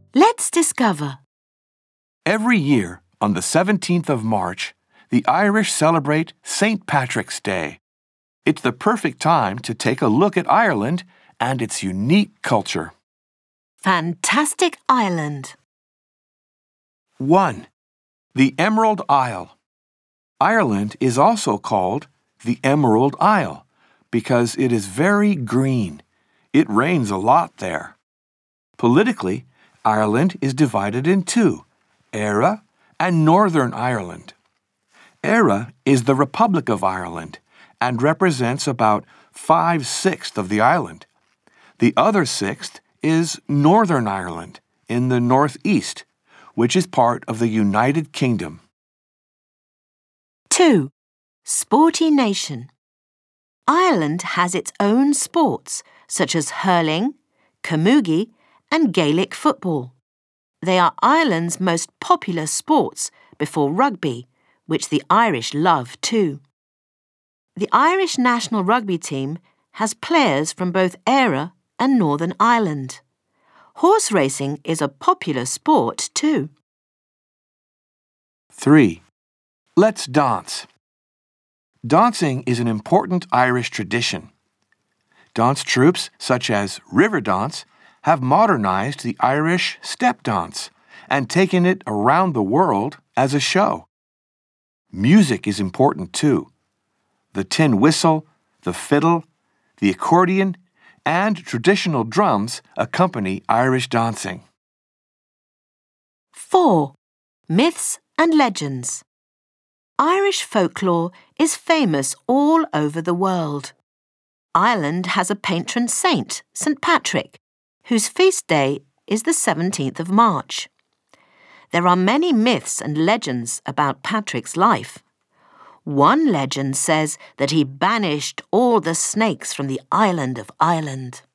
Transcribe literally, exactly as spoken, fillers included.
Let's discover. Every year, on the seventeenth of March, the Irish celebrate Saint Patrick's Day. It's the perfect time to take a look at Ireland and its unique culture. Fantastic Island. one. The Emerald Isle. Ireland is also called the Emerald Isle because it is very green. It rains a lot there. Politically, Ireland is divided in two, Éire and Northern Ireland. Éire is the Republic of Ireland and represents about five-sixths of the island. The other sixth is Northern Ireland in the northeast, which is part of the United Kingdom. two. Sporty nation. Ireland has its own sports such as hurling, camogie and Gaelic football. They are Ireland's most popular sports before rugby, which the Irish love too. The Irish national rugby team has players from both Éire and Northern Ireland. Horse racing is a popular sport too. three. Let's dance. Dancing is an important Irish tradition. Dance troupes such as River Dance have modernized the Irish step dance and taken it around the world as a show. Music is important too. The tin whistle, the fiddle, the accordion, and traditional drums accompany Irish dancing. four. Myths and legends. Irish folklore is famous all over the world. Ireland has a patron saint, Saint Patrick, whose feast day is the seventeenth of March. There are many myths and legends about Patrick's life. One legend says that he banished all the snakes from the island of Ireland.